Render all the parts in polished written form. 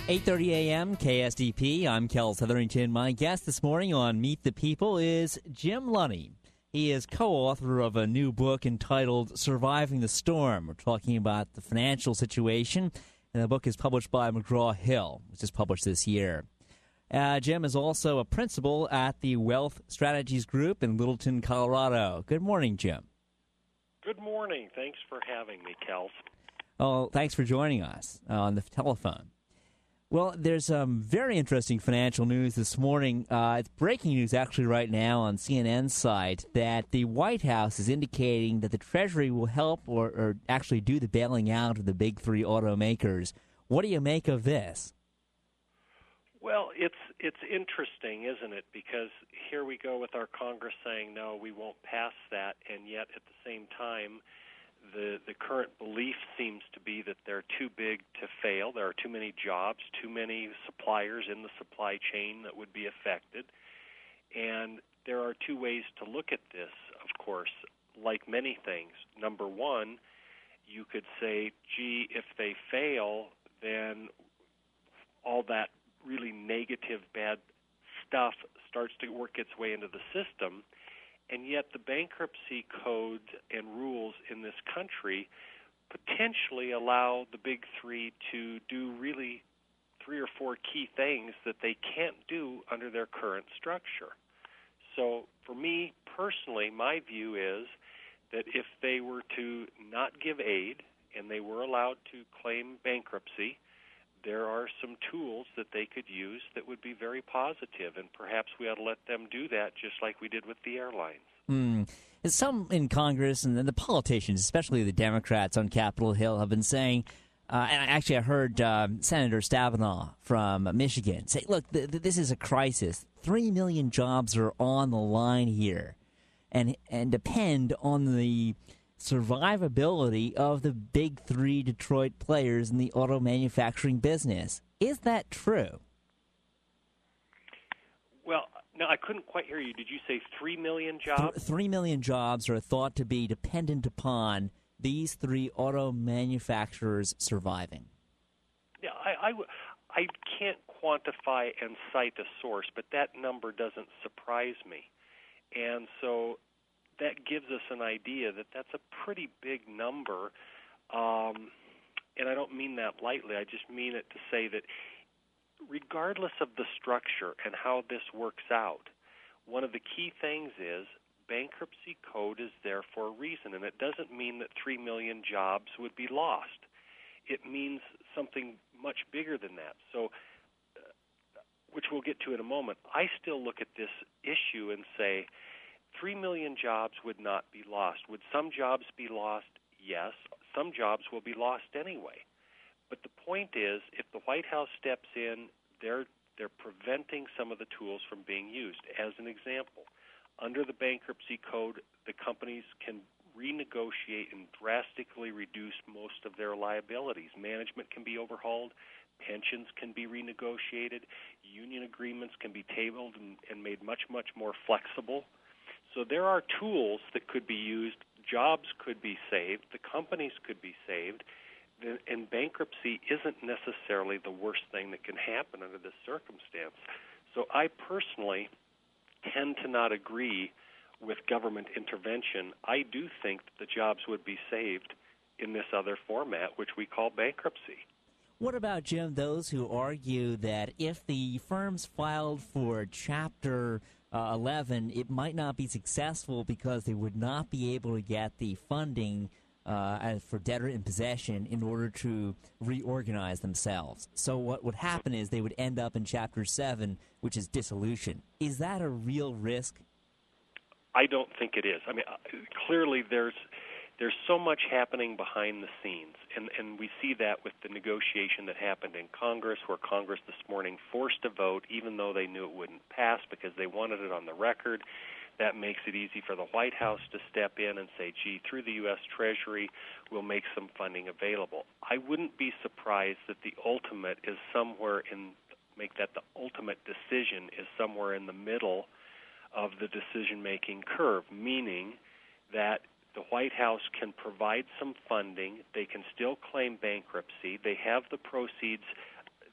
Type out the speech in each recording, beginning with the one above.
8:30 a.m. KSDP. I'm Kel Hetherington. My guest this morning on Meet the People is Jim Lunny. He is co-author of a new book entitled Surviving the Storm. We're talking about the financial situation, and the book is published by McGraw-Hill, which is published this year. Jim is also a principal at the Wealth Strategies Group in Littleton, Colorado. Good morning, Jim. Good morning. Thanks for having me, Kel. Oh, thanks for joining us on the telephone. Well, there's some very interesting financial news this morning. It's breaking news actually right now on CNN's site that the White House is indicating that the Treasury will help or actually do the bailing out of the big three automakers. What do you make of this? Well, it's interesting, isn't it? Because here we go with our Congress saying, no, we won't pass that, and yet at the same time, the current belief seems to be that they're too big to fail. There are too many jobs, too many suppliers in the supply chain that would be affected. And there are two ways to look at this, of course, like many things. Number one, you could say, gee, if they fail, then all that really negative, bad stuff starts to work its way into the system. And yet the bankruptcy code and rules in this country potentially allow the big three to do really 3 or 4 key things that they can't do under their current structure. So for me personally, my view is that if they were to not give aid and they were allowed to claim bankruptcy, there are some tools that they could use that would be very positive, and perhaps we ought to let them do that just like we did with the airlines. Some in Congress and the politicians, especially the Democrats on Capitol Hill, have been saying, and actually I heard Senator Stabenow from Michigan say, look, this is a crisis. 3 million jobs are on the line here and depend on the survivability of the big three Detroit players in the auto manufacturing business. Is that true? Well, no, I couldn't quite hear you. Did you say 3 million jobs? 3 million jobs are thought to be dependent upon these three auto manufacturers surviving. Yeah, I can't quantify and cite a source, but that number doesn't surprise me. And so that gives us an idea that that's a pretty big number, and I don't mean that lightly. I just mean it to say that regardless of the structure and how this works out, one of the key things is bankruptcy code is there for a reason, and it doesn't mean that 3 million jobs would be lost. It means something much bigger than that. So, which we'll get to in a moment, I still look at this issue and say, 3 million jobs would not be lost. Would some jobs be lost? Yes. Some jobs will be lost anyway. But the point is, if the White House steps in, they're preventing some of the tools from being used. As an example, under the bankruptcy code, the companies can renegotiate and drastically reduce most of their liabilities. Management can be overhauled. Pensions can be renegotiated. Union agreements can be tabled and made much, much more flexible. So there are tools that could be used. Jobs could be saved. The companies could be saved. And bankruptcy isn't necessarily the worst thing that can happen under this circumstance. So I personally tend to not agree with government intervention. I do think that the jobs would be saved in this other format, which we call bankruptcy. What about, Jim, those who argue that if the firms filed for Chapter 11, it might not be successful because they would not be able to get the funding for debtor in possession in order to reorganize themselves. So what would happen is they would end up in Chapter 7, which is dissolution. Is that a real risk? I don't think it is. I mean, clearly there's so much happening behind the scenes, and we see that with the negotiation that happened in Congress, where Congress this morning forced a vote even though they knew it wouldn't pass because they wanted it on the record. That makes it easy for the White House to step in and say, gee, through the U.S. Treasury, we'll make some funding available. I wouldn't be surprised that the ultimate is somewhere make that the ultimate decision is somewhere in the middle of the decision-making curve, meaning that the White House can provide some funding. They can still claim bankruptcy. They have the proceeds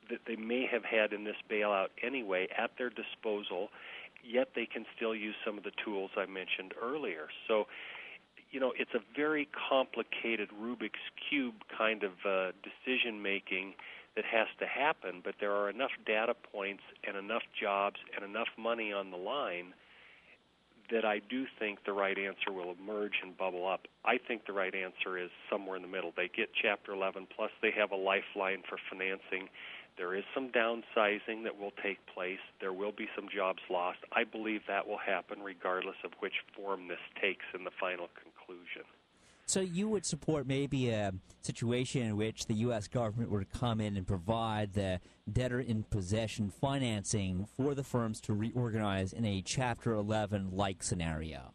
that they may have had in this bailout anyway at their disposal, yet they can still use some of the tools I mentioned earlier. So, it's a very complicated Rubik's Cube kind of decision-making that has to happen, but there are enough data points and enough jobs and enough money on the line that I do think the right answer will emerge and bubble up. I think the right answer is somewhere in the middle. They get Chapter 11, plus they have a lifeline for financing. There is some downsizing that will take place. There will be some jobs lost. I believe that will happen regardless of which form this takes in the final conclusion. So you would support maybe a situation in which the U.S. government were to come in and provide the debtor-in-possession financing for the firms to reorganize in a Chapter 11-like scenario?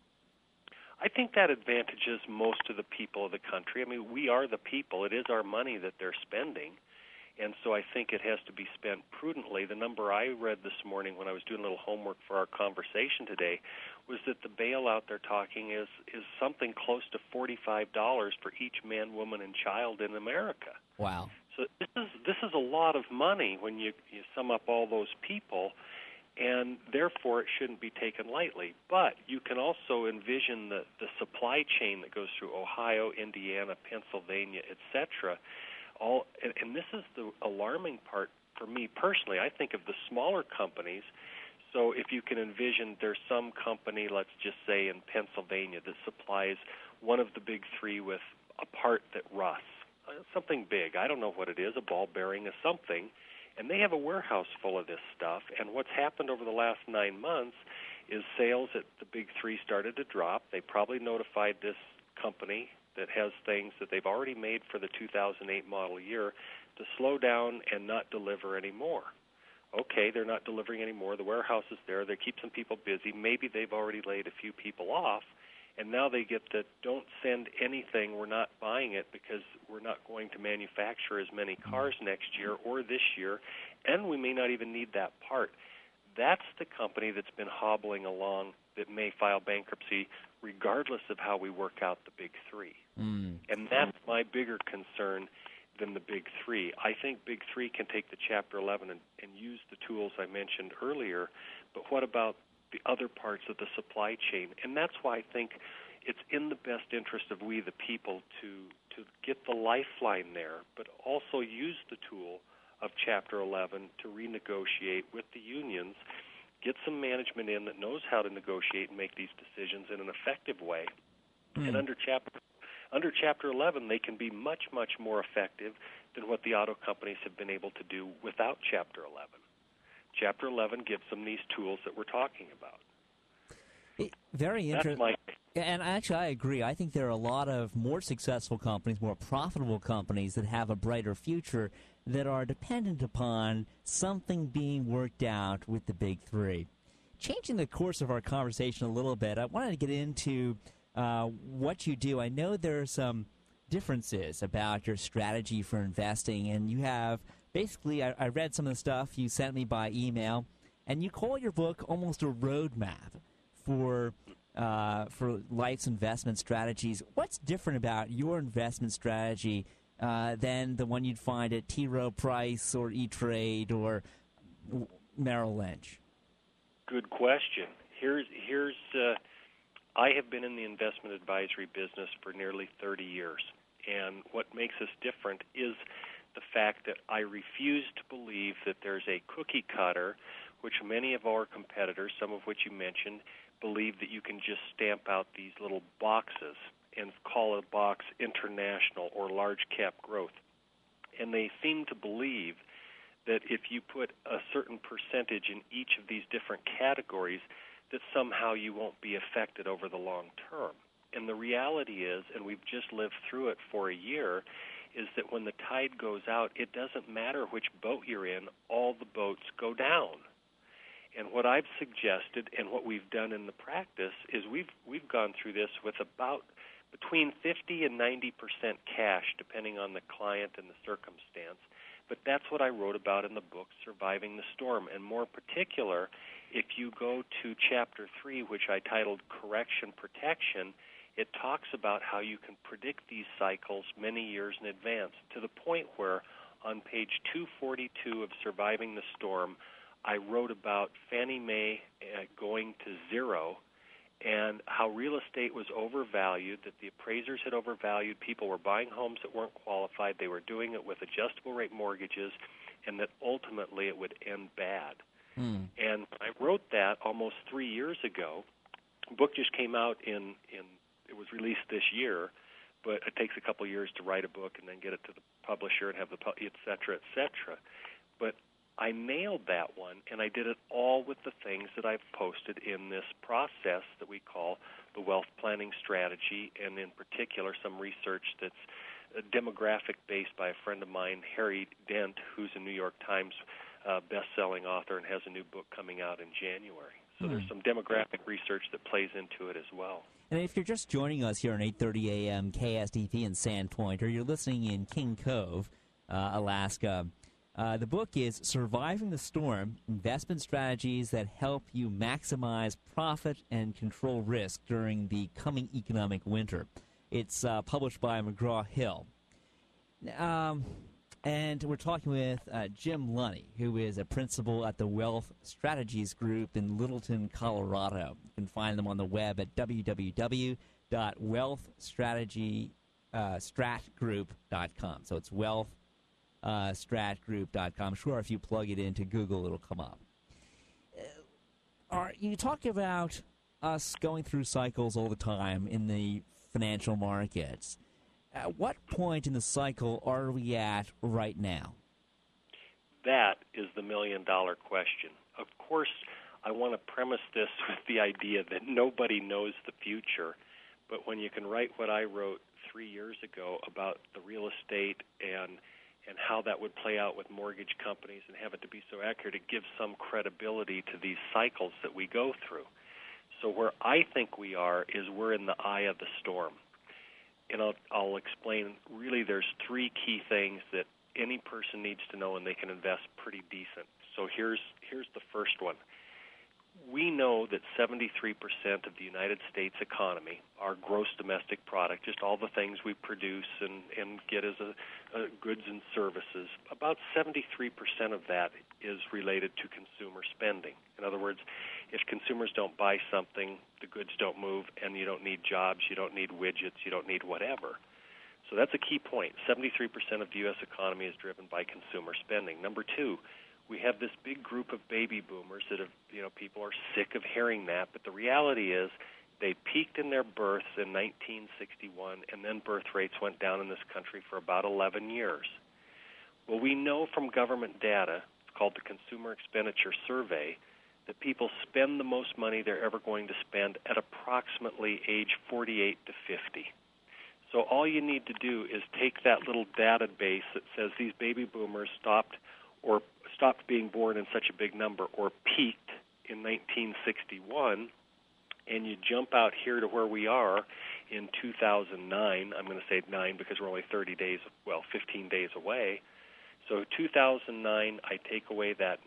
I think that advantages most of the people of the country. I mean, we are the people. It is our money that they're spending. And so I think it has to be spent prudently. The number I read this morning when I was doing a little homework for our conversation today was that the bailout they're talking is something close to $45 for each man, woman, and child in America. Wow. So this is a lot of money when you sum up all those people, and therefore it shouldn't be taken lightly. But you can also envision the supply chain that goes through Ohio, Indiana, Pennsylvania, et cetera. And this is the alarming part for me personally. I think of the smaller companies. So if you can envision there's some company, let's just say in Pennsylvania, that supplies one of the big three with a part that rusts, something big. I don't know what it is, a ball bearing or something. And they have a warehouse full of this stuff. And what's happened over the last 9 months is sales at the big three started to drop. They probably notified this company that has things that they've already made for the 2008 model year to slow down and not deliver anymore. Okay, they're not delivering anymore. The warehouse is there. They keep some people busy. Maybe they've already laid a few people off, and now they get the don't send anything, we're not buying it because we're not going to manufacture as many cars next year or this year, and we may not even need that part. That's the company that's been hobbling along that may file bankruptcy regardless of how we work out the big three. And that's my bigger concern than the big three. I think big three can take the Chapter 11 and use the tools I mentioned earlier, but what about the other parts of the supply chain? And that's why I think it's in the best interest of we the people to get the lifeline there, but also use the tool of Chapter 11 to renegotiate with the unions, get some management in that knows how to negotiate and make these decisions in an effective way. And under Chapter 11, they can be much, much more effective than what the auto companies have been able to do without Chapter 11. Chapter 11 gives them these tools that we're talking about. Very interesting. And actually, I agree. I think there are a lot of more successful companies, more profitable companies that have a brighter future that are dependent upon something being worked out with the big three. Changing the course of our conversation a little bit, I wanted to get into what you do. I know there are some differences about your strategy for investing, and you have basically, I read some of the stuff you sent me by email, and you call your book almost a roadmap for life's investment strategies. What's different about your investment strategy than the one you'd find at T. Rowe Price or E-Trade or Merrill Lynch? Good question. Here's I have been in the investment advisory business for nearly 30 years, and what makes us different is the fact that I refuse to believe that there's a cookie cutter, which many of our competitors, some of which you mentioned, believe that you can just stamp out these little boxes and call a box international or large cap growth. And they seem to believe that if you put a certain percentage in each of these different categories, that somehow you won't be affected over the long term. And the reality is, and we've just lived through it for a year, is that when the tide goes out, it doesn't matter which boat you're in, all the boats go down. And what I've suggested and what we've done in the practice is we've gone through this with about between 50 and 90% cash, depending on the client and the circumstance. But that's what I wrote about in the book, Surviving the Storm. And more particular, if you go to Chapter 3, which I titled Correction Protection, it talks about how you can predict these cycles many years in advance, to the point where on page 242 of Surviving the Storm, I wrote about Fannie Mae going to zero and how real estate was overvalued, that the appraisers had overvalued. People were buying homes that weren't qualified. They were doing it with adjustable rate mortgages, and that ultimately it would end bad. And I wrote that almost 3 years ago. The book just came out it was released this year, but it takes a couple of years to write a book and then get it to the publisher and have et cetera, et cetera. But I nailed that one, and I did it all with the things that I've posted in this process that we call the wealth planning strategy, and in particular some research that's demographic-based by a friend of mine, Harry Dent, who's a New York Times best-selling author and has a new book coming out in January. So there's some demographic research that plays into it as well. And if you're just joining us here on 8:30 a.m. KSTP in Sandpoint, or you're listening in King Cove, Alaska, the book is Surviving the Storm, Investment Strategies That Help You Maximize Profit and Control Risk During the Coming Economic Winter. It's published by McGraw-Hill. And we're talking with Jim Lunny, who is a principal at the Wealth Strategies Group in Littleton, Colorado. You can find them on the web at www.wealthstratgroup.com. So it's wealthstratgroup.com. I'm sure if you plug it into Google, it'll come up. You talk about us going through cycles all the time in the financial markets. At what point in the cycle are we at right now? That is the million-dollar question. Of course, I want to premise this with the idea that nobody knows the future, but when you can write what I wrote 3 years ago about the real estate and how that would play out with mortgage companies and have it to be so accurate, it gives some credibility to these cycles that we go through. So where I think we are is we're in the eye of the storm. And I'll explain, really there's three key things that any person needs to know, and they can invest pretty decent. So here's the first one. We know that 73% of the United States economy, our gross domestic product, just all the things we produce and get as goods and services, about 73% of that is related to consumer spending. In other words, if consumers don't buy something, the goods don't move, and you don't need jobs, you don't need widgets, you don't need whatever. So that's a key point. 73% of the U.S. economy is driven by consumer spending. Number two, we have this big group of baby boomers that have, people are sick of hearing that, but the reality is they peaked in their births in 1961, and then birth rates went down in this country for about 11 years. Well, we know from government data, it's called the Consumer Expenditure Survey, that people spend the most money they're ever going to spend at approximately age 48 to 50. So all you need to do is take that little database that says these baby boomers stopped being born in such a big number or peaked in 1961, and you jump out here to where we are in 2009. I'm going to say 9 because we're only 15 days away. So 2009, I take away that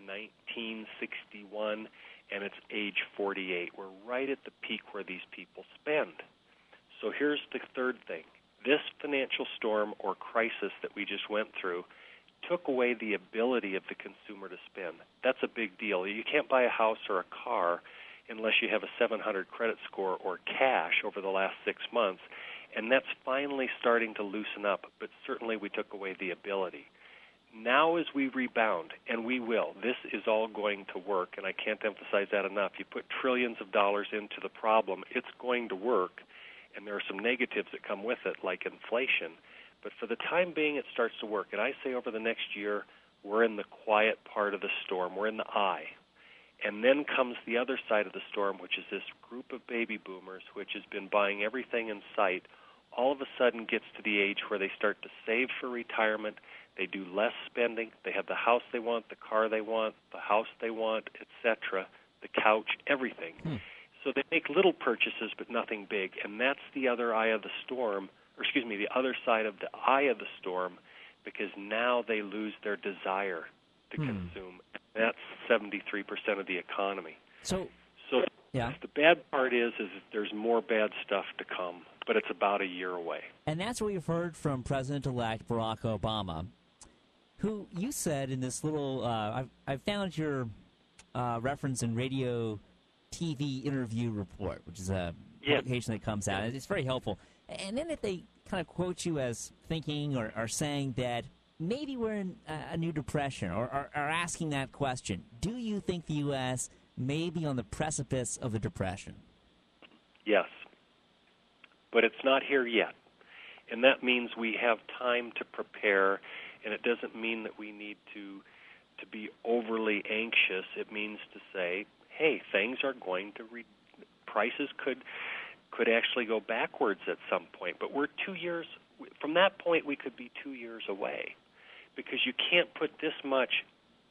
1961, and it's age 48. We're right at the peak where these people spend. So here's the third thing. This financial storm or crisis that we just went through took away the ability of the consumer to spend. That's a big deal. You can't buy a house or a car unless you have a 700 credit score or cash over the last 6 months, and that's finally starting to loosen up, but certainly we took away the ability. Now as we rebound, and we will, this is all going to work, and I can't emphasize that enough. You put trillions of dollars into the problem, it's going to work, and there are some negatives that come with it, like inflation. But for the time being, it starts to work. And I say over the next year, we're in the quiet part of the storm. We're in the eye. And then comes the other side of the storm, which is this group of baby boomers, which has been buying everything in sight, all of a sudden gets to the age where they start to save for retirement. They do less spending. They have the house they want, the car they want, the house they want, etc., the couch, everything. So they make little purchases but nothing big. And that's the other eye of the storm, the other side of the eye of the storm, because now they lose their desire to consume. That's 73% of the economy. So yeah. The bad part is that there's more bad stuff to come, but it's about a year away. And that's what we've heard from President-elect Barack Obama, who you said in this little, I found your reference in Radio TV Interview Report, which is a publication that comes out. It's very helpful. And then if they kind of quote you as thinking or saying that maybe we're in a new depression or asking that question, do you think the U.S. may be on the precipice of a depression? Yes, but it's not here yet. And that means we have time to prepare, and it doesn't mean that we need to be overly anxious. It means to say, hey, things are going to prices could actually go backwards at some point, but we're 2 years from that point. We could be 2 years away, because you can't put this much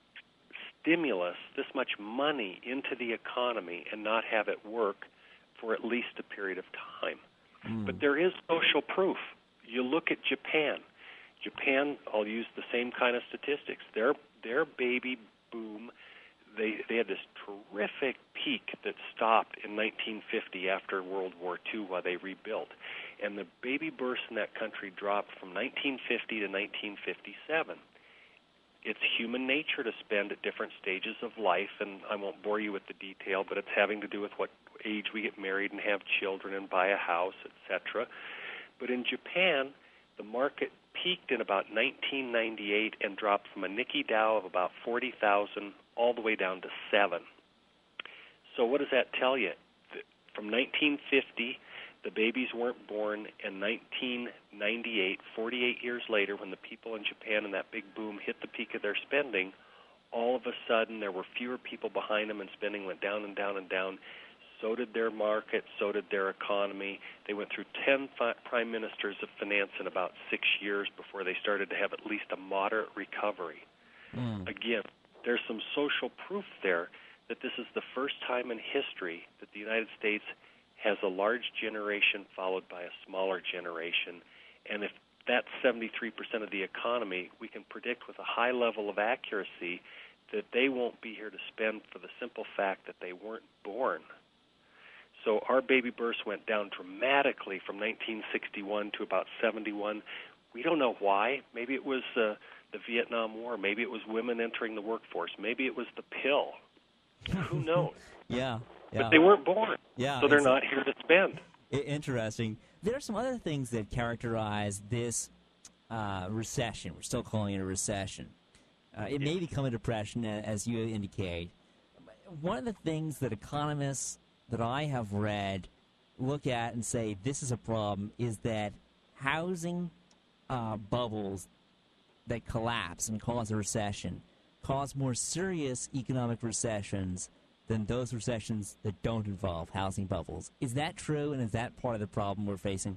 stimulus, this much money into the economy and not have it work for at least a period of time. But there is social proof. You look at Japan. Japan, I'll use the same kind of statistics. Their baby boom, they had this terrific peak that stopped in 1950 after World War II while they rebuilt. And the baby births in that country dropped from 1950 to 1957. It's human nature to spend at different stages of life, and I won't bore you with the detail, but it's having to do with what age we get married and have children and buy a house, etc. But in Japan, the market peaked in about 1998 and dropped from a Nikkei Dow of about 40,000 all the way down to 7. So what does that tell you? From 1950, the babies weren't born. In 1998, 48 years later, when the people in Japan in that big boom hit the peak of their spending, all of a sudden there were fewer people behind them and spending went down and down and down. So did their market, so did their economy. They went through 10 prime ministers of finance in about 6 years before they started to have at least a moderate recovery. Again, there's some social proof there that this is the first time in history that the United States has a large generation followed by a smaller generation. And if that's 73% of the economy, we can predict with a high level of accuracy that they won't be here to spend for the simple fact that they weren't born. So our baby births went down dramatically from 1961 to about 71. We don't know why. Maybe it was the Vietnam War. Maybe it was women entering the workforce. Maybe it was the pill. Who knows? Yeah. But they weren't born, so they're not here to spend. Interesting. There are some other things that characterize this recession. We're still calling it a recession. It may become a depression, as you indicate. One of the things that economists that I have read look at and say this is a problem is that housing bubbles that collapse and cause a recession cause more serious economic recessions than those recessions that don't involve housing bubbles. Is that true, and is that part of the problem we're facing?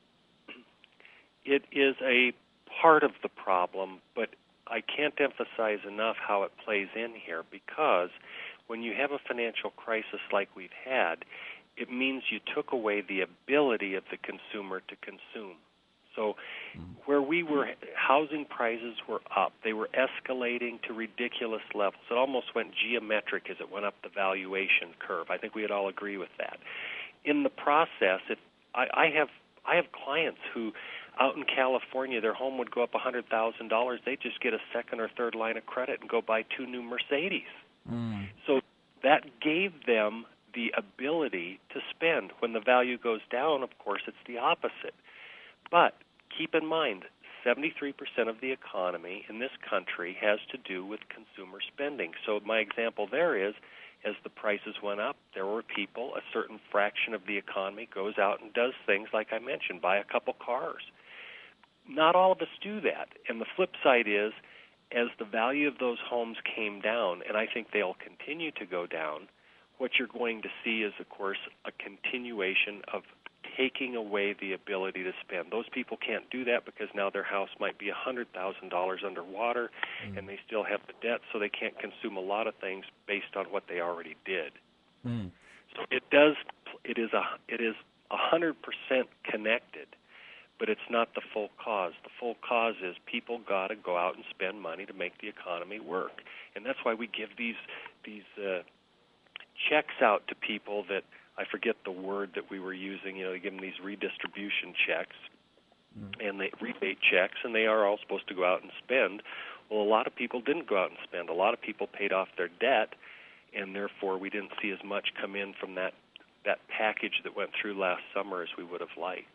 It is a part of the problem, but I can't emphasize enough how it plays in here, because when you have a financial crisis like we've had, it means you took away the ability of the consumer to consume. So where we were, housing prices were up. They were escalating to ridiculous levels. It almost went geometric as it went up the valuation curve. I think we'd all agree with that. In the process, I have clients who, out in California, their home would go up $100,000. They'd just get a second or third line of credit and go buy 2 new Mercedes. So that gave them the ability to spend. When the value goes down, of course, it's the opposite. But keep in mind, 73% of the economy in this country has to do with consumer spending. So my example there is, as the prices went up, there were people, a certain fraction of the economy goes out and does things like I mentioned, buy a couple cars. Not all of us do that. And the flip side is, as the value of those homes came down, and I think they'll continue to go down, what you're going to see is, of course, a continuation of taking away the ability to spend. Those people can't do that because now their house might be $100,000 underwater, and they still have the debt, so they can't consume a lot of things based on what they already did. So it is 100% connected, but it's not the full cause. The full cause is people got to go out and spend money to make the economy work, and that's why we give these checks out to people that, I forget the word that we were using, they give them these redistribution checks and they rebate checks, and they are all supposed to go out and spend. Well, a lot of people didn't go out and spend. A lot of people paid off their debt, and therefore we didn't see as much come in from that package that went through last summer as we would have liked.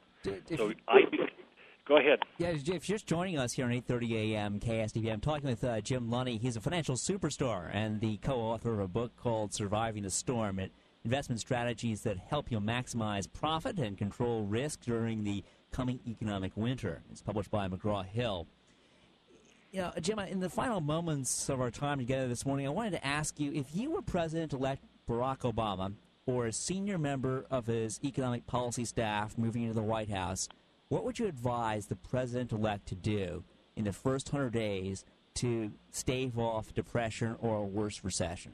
Go ahead. Yeah, if you're just joining us here on 8:30 a.m. KSTP, I'm talking with Jim Lunny. He's a financial superstar and the co-author of a book called Surviving the Storm, investment strategies that help you maximize profit and control risk during the coming economic winter. It's published by McGraw-Hill. You know, Jim, in the final moments of our time together this morning, I wanted to ask you, if you were President-elect Barack Obama or a senior member of his economic policy staff moving into the White House, what would you advise the President-elect to do in the first 100 days to stave off depression or a worse recession?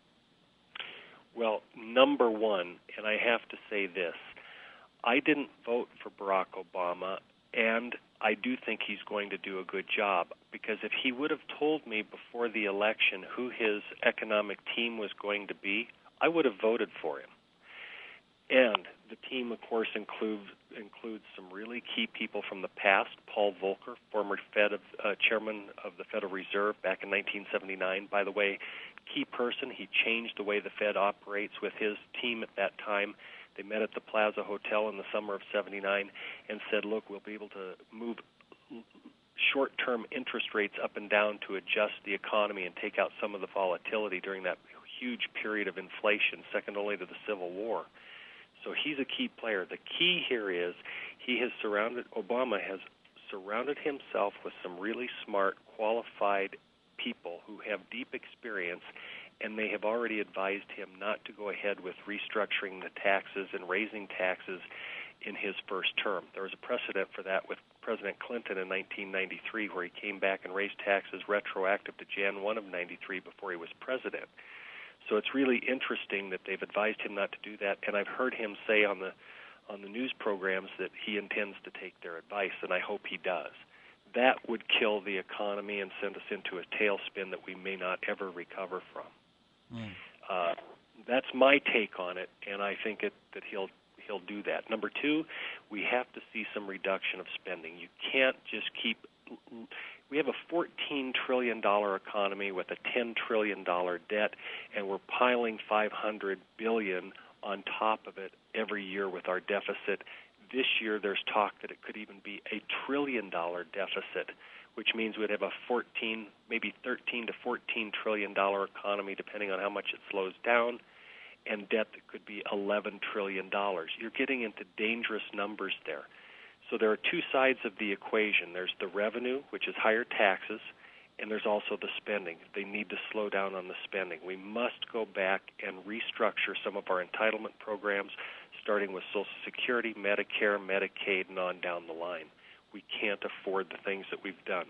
Well, number one, and I have to say this, I didn't vote for Barack Obama, and I do think he's going to do a good job, because if he would have told me before the election who his economic team was going to be, I would have voted for him. And the team, of course, includes some really key people from the past. Paul Volcker, former chairman of the Federal Reserve back in 1979. By the way, key person. He changed the way the Fed operates with his team at that time. They met at the Plaza Hotel in the summer of '79 and said, look, we'll be able to move short-term interest rates up and down to adjust the economy and take out some of the volatility during that huge period of inflation, second only to the Civil War. So he's a key player. The key here is Obama has surrounded himself with some really smart, qualified people who have deep experience, and they have already advised him not to go ahead with restructuring the taxes and raising taxes in his first term. There was a precedent for that with President Clinton in 1993, where he came back and raised taxes retroactive to Jan 1 of 93 before he was president. So it's really interesting that they've advised him not to do that, and I've heard him say on the news programs that he intends to take their advice, and I hope he does. That would kill the economy and send us into a tailspin that we may not ever recover from. That's my take on it, and I think that he'll do that. Number two, we have to see some reduction of spending. You can't just keep. We have a $14 trillion economy with a $10 trillion debt, and we're piling $500 billion on top of it every year with our deficit. This year there's talk that it could even be a $1 trillion deficit, which means we'd have a 14, maybe 13 to $14 trillion economy, depending on how much it slows down, and debt that could be $11 trillion. You're getting into dangerous numbers there. So there are two sides of the equation. There's the revenue, which is higher taxes, and there's also the spending. They need to slow down on the spending. We must go back and restructure some of our entitlement programs, starting with Social Security, Medicare, Medicaid, and on down the line. We can't afford the things that we've done.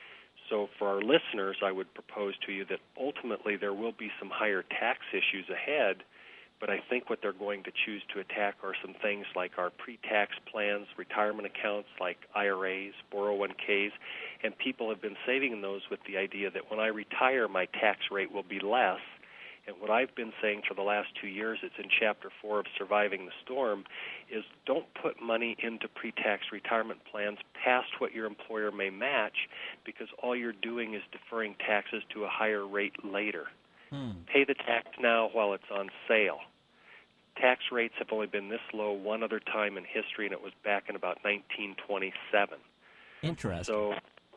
So for our listeners, I would propose to you that ultimately there will be some higher tax issues ahead, but I think what they're going to choose to attack are some things like our pre-tax plans, retirement accounts like IRAs, 401ks, and people have been saving in those with the idea that when I retire, my tax rate will be less. And what I've been saying for the last 2 years, it's in Chapter 4 of Surviving the Storm, is don't put money into pre-tax retirement plans past what your employer may match, because all you're doing is deferring taxes to a higher rate later. Pay the tax now while it's on sale. Tax rates have only been this low one other time in history, and it was back in about 1927. Interesting.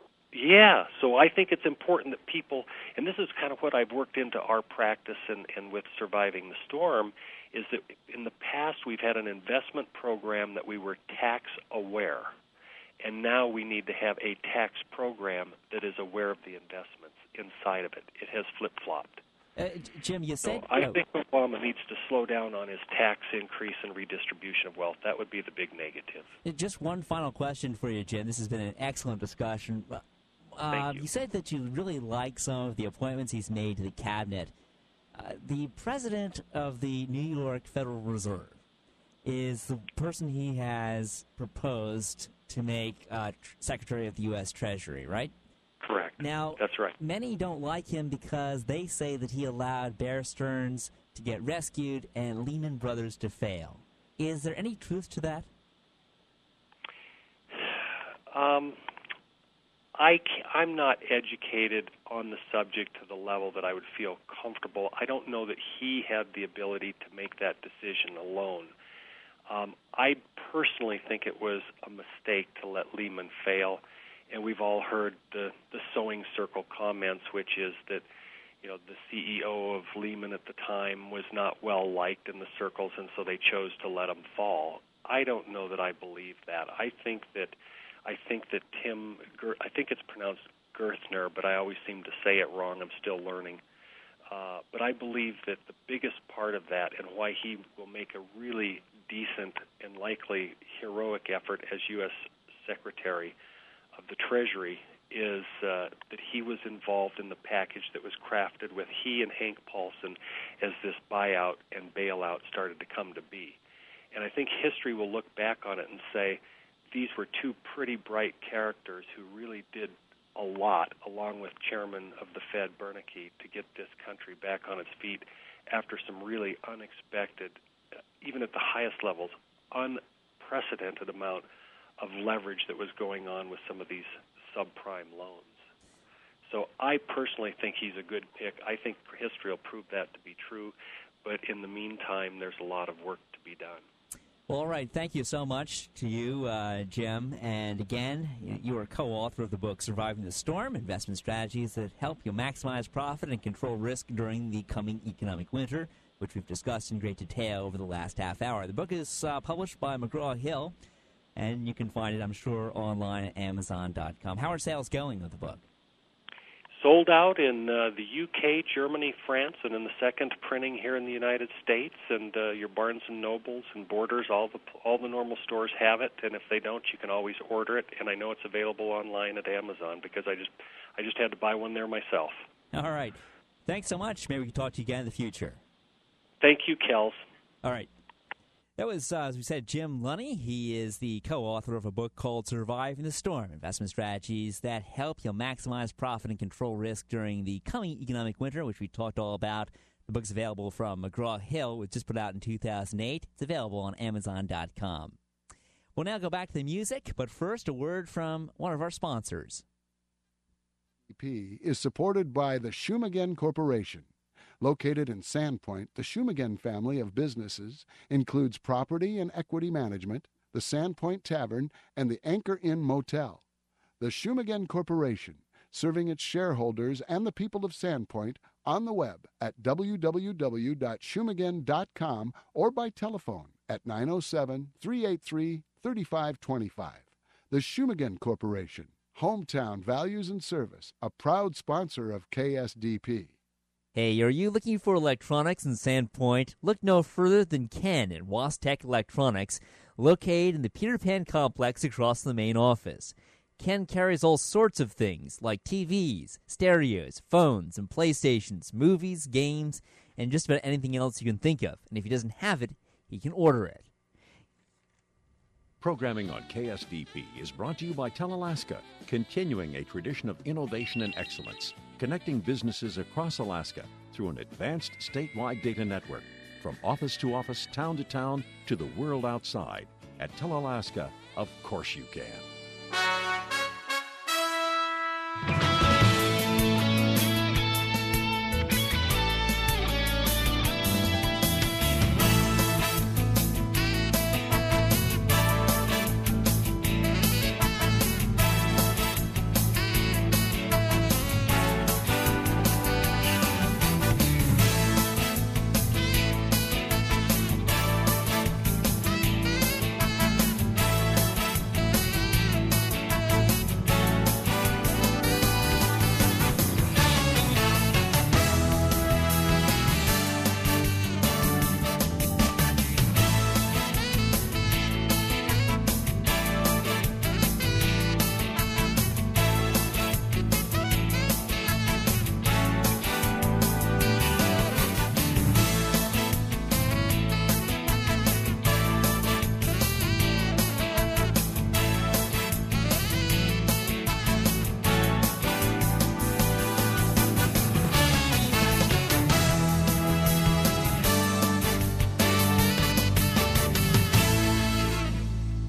So I think it's important that people, and this is kind of what I've worked into our practice and with Surviving the Storm, is that in the past we've had an investment program that we were tax aware, and now we need to have a tax program that is aware of the investments inside of it. It has flip-flopped. Jim, you said... So I think Obama needs to slow down on his tax increase and redistribution of wealth. That would be the big negative. Just one final question for you, Jim. This has been an excellent discussion. Thank you. You said that you really like some of the appointments he's made to the cabinet. The president of the New York Federal Reserve is the person he has proposed to make Secretary of the U.S. Treasury, right? Correct. Now, that's right. Many don't like him because they say that he allowed Bear Stearns to get rescued and Lehman Brothers to fail. Is there any truth to that? I'm not educated on the subject to the level that I would feel comfortable. I don't know that he had the ability to make that decision alone. I personally think it was a mistake to let Lehman fail, and we've all heard the sewing circle comments, which is that the CEO of Lehman at the time was not well liked in the circles, and so they chose to let him fall. I don't know that I believe that. I think that Tim, I think it's pronounced Gerthner, but I always seem to say it wrong. I'm still learning. But I believe that the biggest part of that, and why he will make a really decent and likely heroic effort as U.S. Secretary of the Treasury, is that he was involved in the package that was crafted with he and Hank Paulson as this buyout and bailout started to come to be. And I think history will look back on it and say these were two pretty bright characters who really did a lot, along with Chairman of the Fed, Bernanke, to get this country back on its feet after some really unexpected, even at the highest levels, unprecedented amount of leverage that was going on with some of these subprime loans. So I personally think he's a good pick. I think history will prove that to be true, but in the meantime, there's a lot of work to be done. Well, all right. Thank you so much to you, Jim. And again, you are co-author of the book Surviving the Storm, Investment Strategies That Help You Maximize Profit and Control Risk During the Coming Economic Winter, which we've discussed in great detail over the last half hour. The book is published by McGraw-Hill, and you can find it, I'm sure, online at Amazon.com. How are sales going with the book? Sold out in the UK, Germany, France, and in the second printing here in the United States. And your Barnes and Nobles and Borders, all the normal stores have it. And if they don't, you can always order it. And I know it's available online at Amazon because I just had to buy one there myself. All right. Thanks so much. Maybe we can talk to you again in the future. Thank you, Kels. All right. That was, as we said, Jim Lunny. He is the co-author of a book called Surviving the Storm, Investment Strategies That Help You Maximize Profit and Control Risk During the Coming Economic Winter, which we talked all about. The book's available from McGraw-Hill, which was just put out in 2008. It's available on Amazon.com. We'll now go back to the music, but first a word from one of our sponsors. Is supported by the Shumagen Corporation. Located in Sandpoint, the Shumagen family of businesses includes property and equity management, the Sandpoint Tavern, and the Anchor Inn Motel. The Shumagen Corporation, serving its shareholders and the people of Sandpoint on the web at www.shumagen.com or by telephone at 907-383-3525. The Shumagen Corporation, Hometown Values and Service, a proud sponsor of KSDP. Hey, are you looking for electronics in Sandpoint? Look no further than Ken at Wastech Electronics, located in the Peter Pan complex across the main office. Ken carries all sorts of things like TVs, stereos, phones, and PlayStations, movies, games, and just about anything else you can think of. And if he doesn't have it, he can order it. Programming on KSDP is brought to you by Telalaska, continuing a tradition of innovation and excellence, connecting businesses across Alaska through an advanced statewide data network, from office to office, town to town, to the world outside. At Telalaska, of course you can.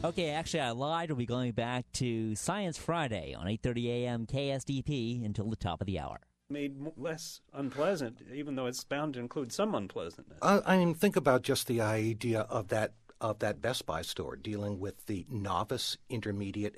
Okay, actually, I lied. We'll be going back to Science Friday on 8:30 a.m. KSDP until the top of the hour. Made less unpleasant, even though it's bound to include some unpleasantness. I mean, think about just the idea of that Best Buy store dealing with the novice, intermediate,